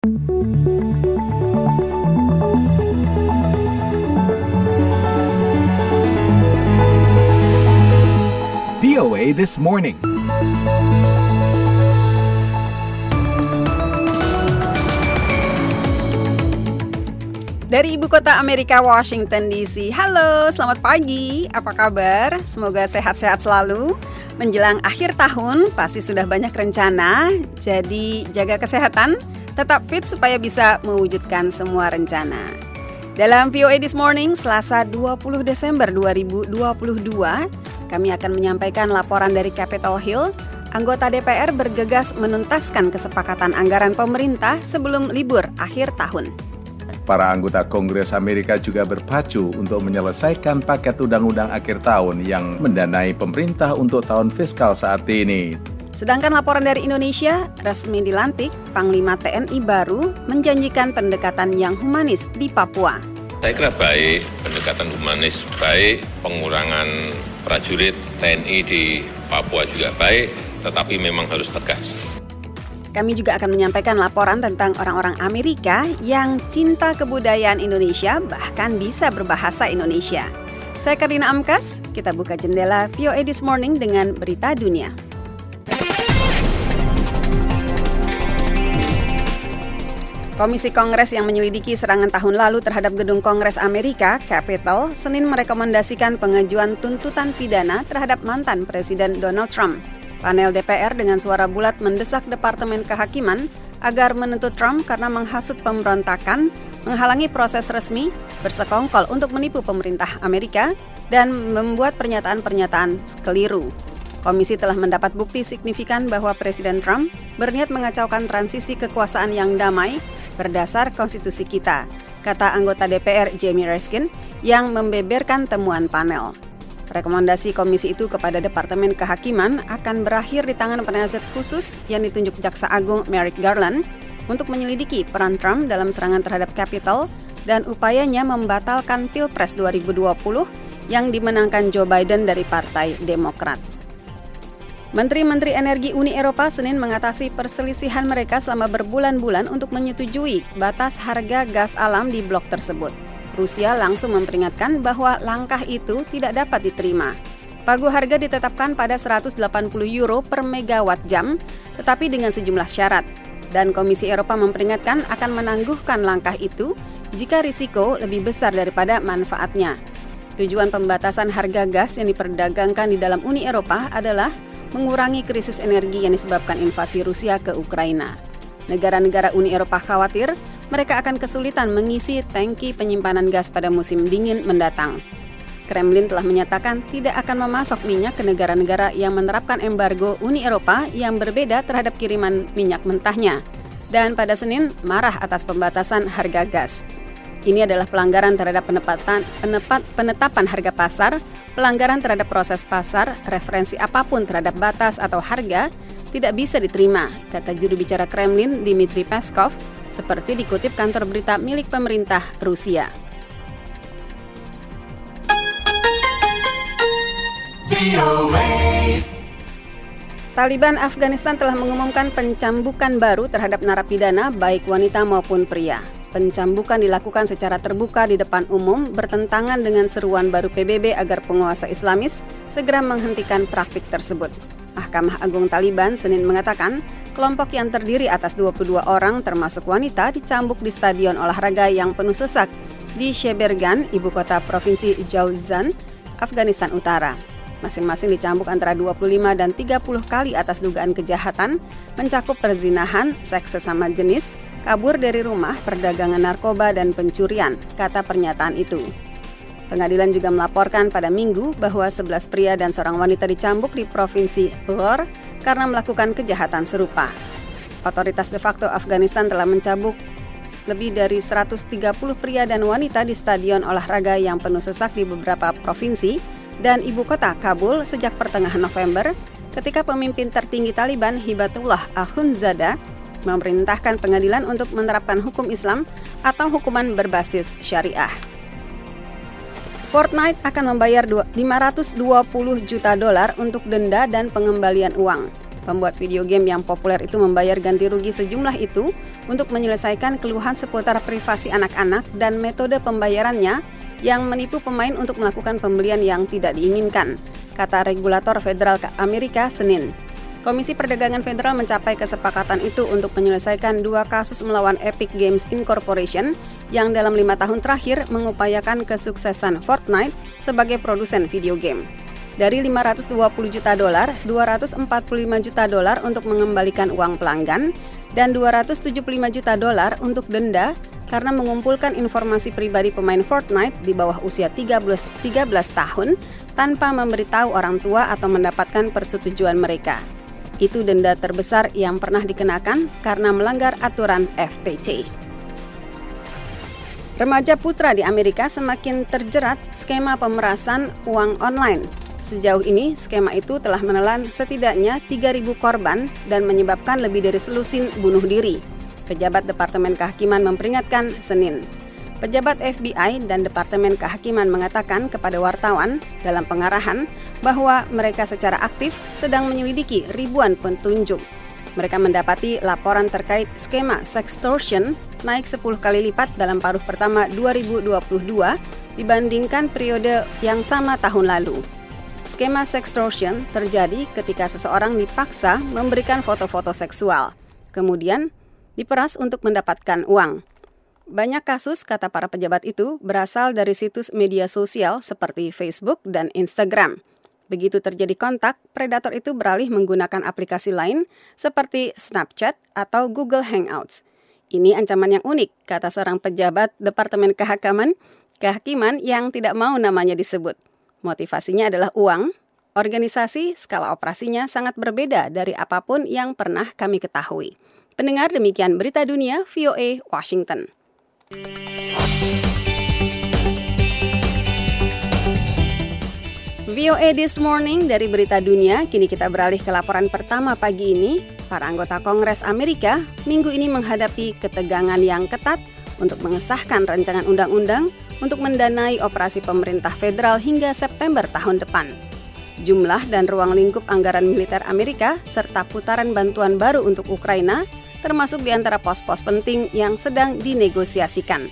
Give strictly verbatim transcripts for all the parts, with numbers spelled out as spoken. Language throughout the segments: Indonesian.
V O A This Morning. Dari ibu kota Amerika, Washington D C. Halo, selamat pagi. Apa kabar? Semoga sehat-sehat selalu. Menjelang akhir tahun, pasti sudah banyak rencana. Jadi jaga kesehatan, tetap fit supaya bisa mewujudkan semua rencana. Dalam V O A This Morning, Selasa dua puluh Desember dua ribu dua puluh dua, kami akan menyampaikan laporan dari Capitol Hill. Anggota D P R bergegas menuntaskan kesepakatan anggaran pemerintah sebelum libur akhir tahun. Para anggota Kongres Amerika juga berpacu untuk menyelesaikan paket undang-undang akhir tahun yang mendanai pemerintah untuk tahun fiskal saat ini. Sedangkan laporan dari Indonesia, resmi dilantik, Panglima T N I baru menjanjikan pendekatan yang humanis di Papua. Saya kira baik, pendekatan humanis baik, pengurangan prajurit T N I di Papua juga baik, tetapi memang harus tegas. Kami juga akan menyampaikan laporan tentang orang-orang Amerika yang cinta kebudayaan Indonesia, bahkan bisa berbahasa Indonesia. Saya Karina Amkas, kita buka jendela V O A This Morning dengan berita dunia. Komisi Kongres yang menyelidiki serangan tahun lalu terhadap gedung Kongres Amerika, Capitol, Senin merekomendasikan pengajuan tuntutan pidana terhadap mantan Presiden Donald Trump. Panel D P R dengan suara bulat mendesak Departemen Kehakiman agar menuntut Trump karena menghasut pemberontakan, menghalangi proses resmi, bersekongkol untuk menipu pemerintah Amerika, dan membuat pernyataan-pernyataan keliru. Komisi telah mendapat bukti signifikan bahwa Presiden Trump berniat mengacaukan transisi kekuasaan yang damai berdasar konstitusi kita, kata anggota D P R Jamie Raskin yang membeberkan temuan panel. Rekomendasi komisi itu kepada Departemen Kehakiman akan berakhir di tangan penasihat khusus yang ditunjuk Jaksa Agung Merrick Garland untuk menyelidiki peran Trump dalam serangan terhadap Capitol dan upayanya membatalkan Pilpres dua ribu dua puluh yang dimenangkan Joe Biden dari Partai Demokrat. Menteri-menteri energi Uni Eropa Senin mengatasi perselisihan mereka selama berbulan-bulan untuk menyetujui batas harga gas alam di blok tersebut. Rusia langsung memperingatkan bahwa langkah itu tidak dapat diterima. Pagu harga ditetapkan pada seratus delapan puluh euro per megawatt jam, tetapi dengan sejumlah syarat. Dan Komisi Eropa memperingatkan akan menangguhkan langkah itu jika risiko lebih besar daripada manfaatnya. Tujuan pembatasan harga gas yang diperdagangkan di dalam Uni Eropa adalah mengurangi krisis energi yang disebabkan invasi Rusia ke Ukraina. Negara-negara Uni Eropa khawatir mereka akan kesulitan mengisi tangki penyimpanan gas pada musim dingin mendatang. Kremlin telah menyatakan tidak akan memasok minyak ke negara-negara yang menerapkan embargo Uni Eropa yang berbeda terhadap kiriman minyak mentahnya. Dan pada Senin marah atas pembatasan harga gas. Ini adalah pelanggaran terhadap penempatan, penepat, penetapan harga pasar, pelanggaran terhadap proses pasar, referensi apapun terhadap batas atau harga tidak bisa diterima, kata juru bicara Kremlin Dmitry Peskov, seperti dikutip kantor berita milik pemerintah Rusia. Taliban Afghanistan telah mengumumkan pencambukan baru terhadap narapidana baik wanita maupun pria. Pencambukan dilakukan secara terbuka di depan umum bertentangan dengan seruan baru P B B agar penguasa Islamis segera menghentikan praktik tersebut. Mahkamah Agung Taliban Senin mengatakan kelompok yang terdiri atas dua puluh dua orang termasuk wanita dicambuk di stadion olahraga yang penuh sesak di Sheberghan, ibu kota provinsi Jawzjan, Afghanistan Utara. Masing-masing dicambuk antara dua puluh lima dan tiga puluh kali atas dugaan kejahatan, mencakup perzinahan, seks sesama jenis, kabur dari rumah, perdagangan narkoba, dan pencurian, kata pernyataan itu. Pengadilan juga melaporkan pada Minggu bahwa sebelas pria dan seorang wanita dicambuk di provinsi Ghor karena melakukan kejahatan serupa. Otoritas de facto Afghanistan telah mencambuk lebih dari seratus tiga puluh pria dan wanita di stadion olahraga yang penuh sesak di beberapa provinsi dan ibu kota Kabul sejak pertengahan November ketika pemimpin tertinggi Taliban Hibatullah Akhundzada memerintahkan pengadilan untuk menerapkan hukum Islam atau hukuman berbasis syariah. Fortnite akan membayar lima ratus dua puluh juta dolar untuk denda dan pengembalian uang. Pembuat video game yang populer itu membayar ganti rugi sejumlah itu untuk menyelesaikan keluhan seputar privasi anak-anak dan metode pembayarannya yang menipu pemain untuk melakukan pembelian yang tidak diinginkan, kata regulator federal Amerika Senin. Komisi Perdagangan Federal mencapai kesepakatan itu untuk menyelesaikan dua kasus melawan Epic Games Incorporation yang dalam lima tahun terakhir mengupayakan kesuksesan Fortnite sebagai produsen video game. Dari lima ratus dua puluh juta dolar, dua ratus empat puluh lima juta dolar untuk mengembalikan uang pelanggan, dan dua ratus tujuh puluh lima juta dolar untuk denda karena mengumpulkan informasi pribadi pemain Fortnite di bawah usia tiga belas tahun tanpa memberitahu orang tua atau mendapatkan persetujuan mereka. Itu denda terbesar yang pernah dikenakan karena melanggar aturan F T C. Remaja putra di Amerika semakin terjerat skema pemerasan uang online. Sejauh ini, skema itu telah menelan setidaknya tiga ribu korban dan menyebabkan lebih dari selusin bunuh diri. Pejabat Departemen Kehakiman memperingatkan Senin. Pejabat F B I dan Departemen Kehakiman mengatakan kepada wartawan dalam pengarahan bahwa mereka secara aktif sedang menyelidiki ribuan petunjuk. Mereka mendapati laporan terkait skema sextortion naik sepuluh kali lipat dalam paruh pertama dua ribu dua puluh dua dibandingkan periode yang sama tahun lalu. Skema sextortion terjadi ketika seseorang dipaksa memberikan foto-foto seksual, kemudian diperas untuk mendapatkan uang. Banyak kasus, kata para pejabat itu, berasal dari situs media sosial seperti Facebook dan Instagram. Begitu terjadi kontak, predator itu beralih menggunakan aplikasi lain seperti Snapchat atau Google Hangouts. Ini ancaman yang unik, kata seorang pejabat Departemen Kehakiman, Kehakiman yang tidak mau namanya disebut. Motivasinya adalah uang. Organisasi skala operasinya sangat berbeda dari apapun yang pernah kami ketahui. Pendengar, demikian berita dunia V O A Washington. V O A This Morning dari Berita Dunia, kini kita beralih ke laporan pertama pagi ini. Para anggota Kongres Amerika minggu ini menghadapi ketegangan yang ketat untuk mengesahkan rancangan undang-undang untuk mendanai operasi pemerintah federal hingga September tahun depan. Jumlah dan ruang lingkup anggaran militer Amerika serta putaran bantuan baru untuk Ukraina termasuk di antara pos-pos penting yang sedang dinegosiasikan.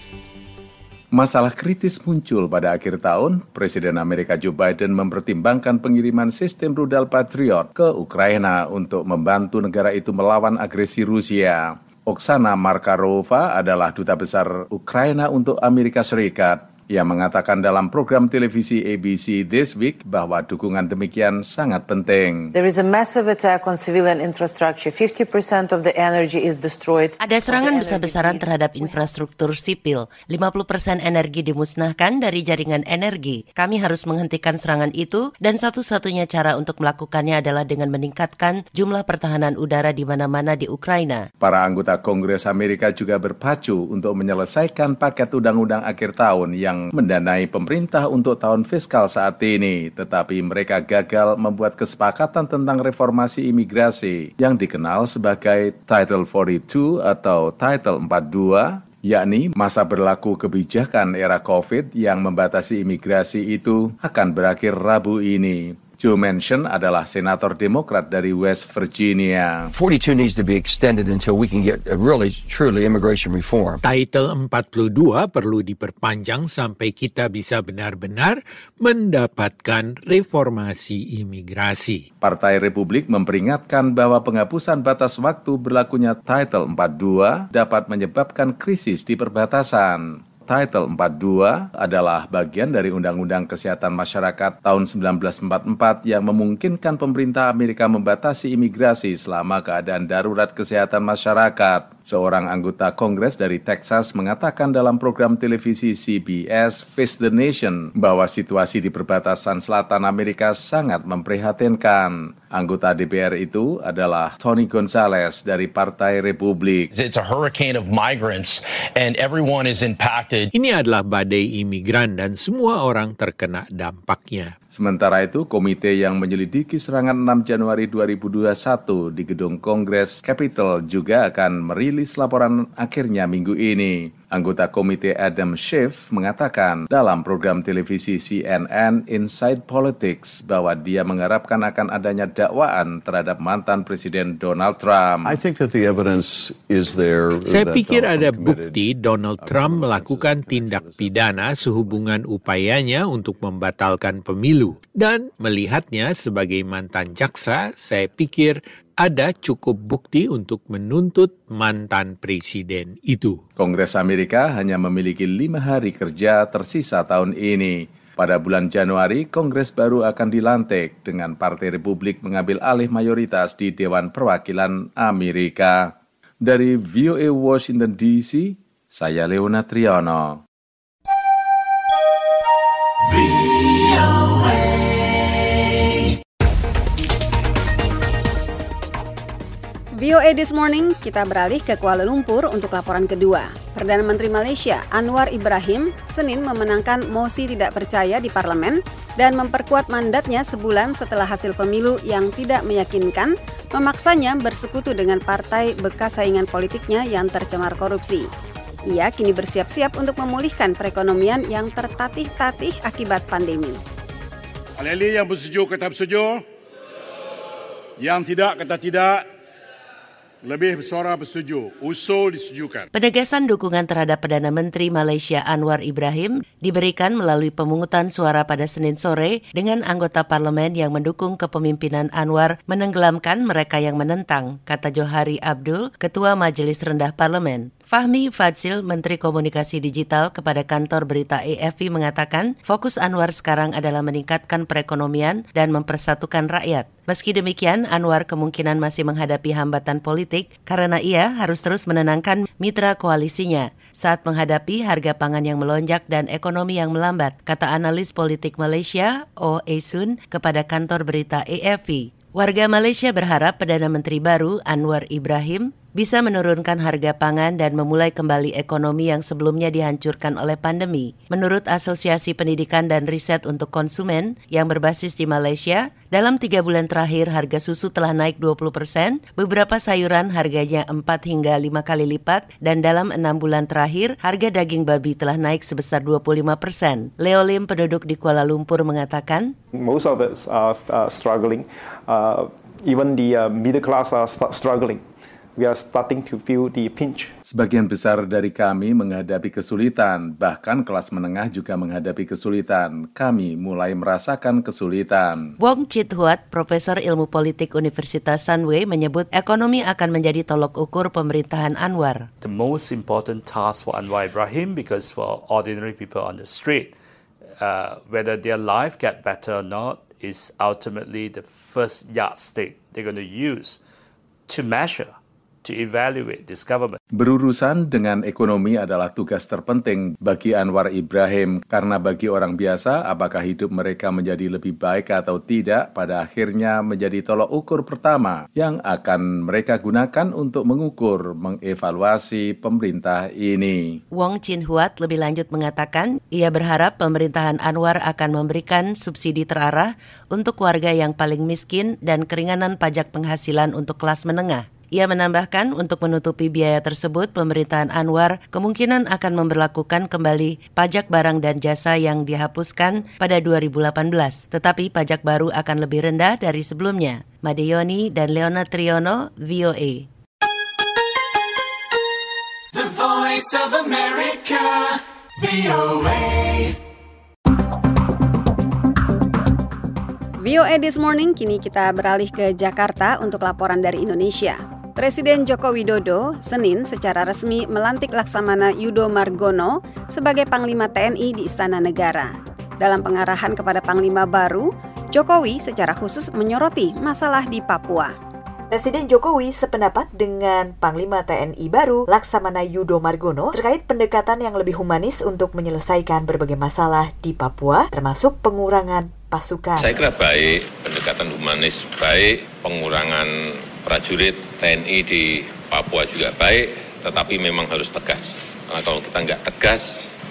Masalah kritis muncul pada akhir tahun. Presiden Amerika Joe Biden mempertimbangkan pengiriman sistem rudal Patriot ke Ukraina untuk membantu negara itu melawan agresi Rusia. Oksana Markarova adalah duta besar Ukraina untuk Amerika Serikat. Ia mengatakan dalam program televisi A B C This Week bahwa dukungan demikian sangat penting. There is a massive attack on civilian infrastructure. fifty percent of the energy is destroyed. Ada serangan besar-besaran terhadap infrastruktur sipil. lima puluh persen energi dimusnahkan dari jaringan energi. Kami harus menghentikan serangan itu dan satu-satunya cara untuk melakukannya adalah dengan meningkatkan jumlah pertahanan udara di mana-mana di Ukraina. Para anggota Kongres Amerika juga berpacu untuk menyelesaikan paket undang-undang akhir tahun yang mendanai pemerintah untuk tahun fiskal saat ini, tetapi mereka gagal membuat kesepakatan tentang reformasi imigrasi yang dikenal sebagai Title empat puluh dua atau Title empat puluh dua, yakni masa berlaku kebijakan era COVID yang membatasi imigrasi itu akan berakhir Rabu ini. Joe Manchin adalah senator Demokrat dari West Virginia. forty-two needs to be extended until we can get a really truly immigration reform. Title empat puluh dua perlu diperpanjang sampai kita bisa benar-benar mendapatkan reformasi imigrasi. Partai Republik memperingatkan bahwa penghapusan batas waktu berlakunya Title empat puluh dua dapat menyebabkan krisis di perbatasan. Title empat puluh dua adalah bagian dari Undang-Undang Kesehatan Masyarakat tahun sembilan belas empat puluh empat yang memungkinkan pemerintah Amerika membatasi imigrasi selama keadaan darurat kesehatan masyarakat. Seorang anggota Kongres dari Texas mengatakan dalam program televisi C B S Face the Nation bahwa situasi di perbatasan selatan Amerika sangat memprihatinkan. Anggota D P R itu adalah Tony Gonzalez dari Partai Republik. It's a hurricane of migrants and everyone is impacted. Ini adalah badai imigran dan semua orang terkena dampaknya. Sementara itu, komite yang menyelidiki serangan enam Januari dua ribu dua puluh satu di gedung Kongres Capitol juga akan merilis laporan akhirnya minggu ini. Anggota komite Adam Schiff mengatakan dalam program televisi C N N Inside Politics bahwa dia mengharapkan akan adanya dakwaan terhadap mantan Presiden Donald Trump. I think that the evidence is there. Saya pikir ada bukti Donald Trump melakukan tindak pidana sehubungan upayanya untuk membatalkan pemilu. Dan melihatnya sebagai mantan jaksa, saya pikir ada cukup bukti untuk menuntut mantan presiden itu. Kongres Amerika hanya memiliki lima hari kerja tersisa tahun ini. Pada bulan Januari, Kongres baru akan dilantik dengan Partai Republik mengambil alih mayoritas di Dewan Perwakilan Amerika. Dari V O A Washington D C, saya Leona Triano. V O A This Morning, kita beralih ke Kuala Lumpur untuk laporan kedua. Perdana Menteri Malaysia Anwar Ibrahim Senin memenangkan mosi tidak percaya di parlemen dan memperkuat mandatnya sebulan setelah hasil pemilu yang tidak meyakinkan memaksanya bersekutu dengan partai bekas saingan politiknya yang tercemar korupsi. Ia kini bersiap-siap untuk memulihkan perekonomian yang tertatih-tatih akibat pandemi. Ahli-ahli yang bersetuju kata bersetuju, yang tidak kata tidak. Lebih bersuara bersetuju, usul disetujukan. Penegasan dukungan terhadap Perdana Menteri Malaysia Anwar Ibrahim diberikan melalui pemungutan suara pada Senin sore dengan anggota parlemen yang mendukung kepemimpinan Anwar menenggelamkan mereka yang menentang, kata Johari Abdul, Ketua Majelis Rendah Parlemen. Fahmi Fadzil, Menteri Komunikasi Digital kepada kantor berita A F P mengatakan fokus Anwar sekarang adalah meningkatkan perekonomian dan mempersatukan rakyat. Meski demikian, Anwar kemungkinan masih menghadapi hambatan politik karena ia harus terus menenangkan mitra koalisinya saat menghadapi harga pangan yang melonjak dan ekonomi yang melambat, kata analis politik Malaysia, O. Esun, kepada kantor berita A F P. Warga Malaysia berharap Perdana Menteri baru Anwar Ibrahim bisa menurunkan harga pangan dan memulai kembali ekonomi yang sebelumnya dihancurkan oleh pandemi. Menurut Asosiasi Pendidikan dan Riset untuk Konsumen yang berbasis di Malaysia, dalam tiga bulan terakhir harga susu telah naik dua puluh persen, beberapa sayuran harganya empat hingga lima kali lipat, dan dalam enam bulan terakhir harga daging babi telah naik sebesar dua puluh lima persen. Leo Lim, penduduk di Kuala Lumpur, mengatakan, Most of us are uh, struggling. Uh, even the uh, middle class are st- struggling. We are starting to feel the pinch. Sebagian besar dari kami menghadapi kesulitan, bahkan kelas menengah juga menghadapi kesulitan. Kami mulai merasakan kesulitan. Wong Chit Huat, Profesor Ilmu Politik Universitas Sunway, menyebut ekonomi akan menjadi tolok ukur pemerintahan Anwar. The most important task for Anwar Ibrahim, because for ordinary people on the street, uh, whether their life get better or not, is ultimately the first yardstick they're going to use to measure, to evaluate this government. Berurusan dengan ekonomi adalah tugas terpenting bagi Anwar Ibrahim karena bagi orang biasa apakah hidup mereka menjadi lebih baik atau tidak pada akhirnya menjadi tolok ukur pertama yang akan mereka gunakan untuk mengukur, mengevaluasi pemerintah ini. Wong Chin Huat lebih lanjut mengatakan ia berharap pemerintahan Anwar akan memberikan subsidi terarah untuk warga yang paling miskin dan keringanan pajak penghasilan untuk kelas menengah. Ia menambahkan untuk menutupi biaya tersebut, pemerintahan Anwar kemungkinan akan memberlakukan kembali pajak barang dan jasa yang dihapuskan pada dua ribu delapan belas. Tetapi pajak baru akan lebih rendah dari sebelumnya. Madeyoni dan Leona Triano, V O A. The Voice of America, V O A. V O A This Morning, kini kita beralih ke Jakarta untuk laporan dari Indonesia. Presiden Joko Widodo Senin secara resmi melantik Laksamana Yudo Margono sebagai Panglima T N I di Istana Negara. Dalam pengarahan kepada Panglima baru, Jokowi secara khusus menyoroti masalah di Papua. Presiden Jokowi sependapat dengan Panglima T N I baru Laksamana Yudo Margono terkait pendekatan yang lebih humanis untuk menyelesaikan berbagai masalah di Papua, termasuk pengurangan pasukan. Saya kira baik, pendekatan humanis baik, pengurangan prajurit T N I di Papua juga baik, tetapi memang harus tegas. Karena kalau kita nggak tegas di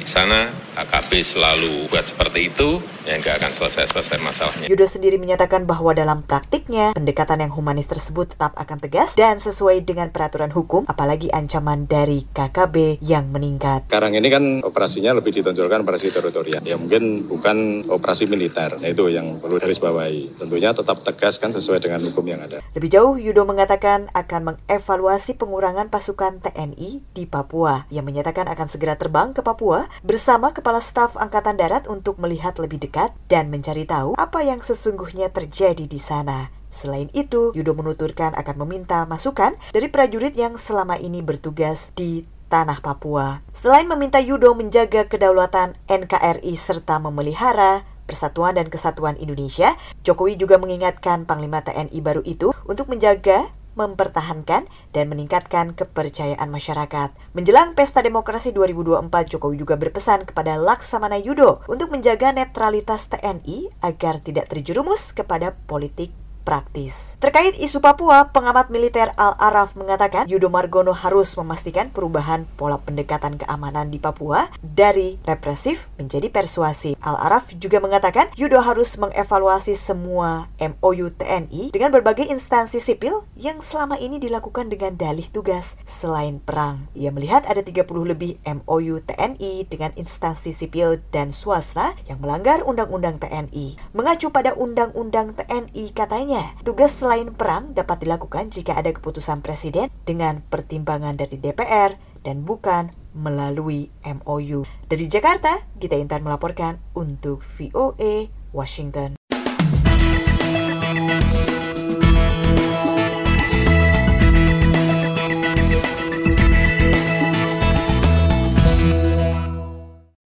sana, K K B selalu buat seperti itu, ya nggak akan selesai-selesai masalahnya. Yudo sendiri menyatakan bahwa dalam praktiknya, pendekatan yang humanis tersebut tetap akan tegas dan sesuai dengan peraturan hukum, apalagi ancaman dari K K B yang meningkat. Sekarang ini kan operasinya lebih ditonjolkan operasi teritorial, ya mungkin bukan operasi militer, nah itu yang perlu garis bawahi. Tentunya tetap tegas kan sesuai dengan hukum yang ada. Lebih jauh, Yudo mengatakan akan mengevaluasi pengurangan pasukan T N I di Papua. Ia menyatakan akan segera terbang ke Papua bersama Kepala Staf Angkatan Darat untuk melihat lebih dekat dan mencari tahu apa yang sesungguhnya terjadi di sana. Selain itu, Yudo menuturkan akan meminta masukan dari prajurit yang selama ini bertugas di tanah Papua. Selain meminta Yudo menjaga kedaulatan N K R I serta memelihara Persatuan dan Kesatuan Indonesia, Jokowi juga mengingatkan Panglima T N I baru itu untuk menjaga, mempertahankan, dan meningkatkan kepercayaan masyarakat. Menjelang Pesta Demokrasi dua ribu dua puluh empat, Jokowi juga berpesan kepada Laksamana Yudo untuk menjaga netralitas T N I agar tidak terjerumus kepada politik praktis. Terkait isu Papua, pengamat militer Al-Araf mengatakan Yudo Margono harus memastikan perubahan pola pendekatan keamanan di Papua dari represif menjadi persuasif. Al-Araf juga mengatakan Yudo harus mengevaluasi semua M O U T N I dengan berbagai instansi sipil yang selama ini dilakukan dengan dalih tugas selain perang. Ia melihat ada tiga puluh lebih M O U T N I dengan instansi sipil dan swasta yang melanggar Undang-Undang T N I. Mengacu pada Undang-Undang T N I, katanya tugas selain perang dapat dilakukan jika ada keputusan presiden dengan pertimbangan dari D P R dan bukan melalui M O U. Dari Jakarta, Gita Intan melaporkan untuk V O A Washington.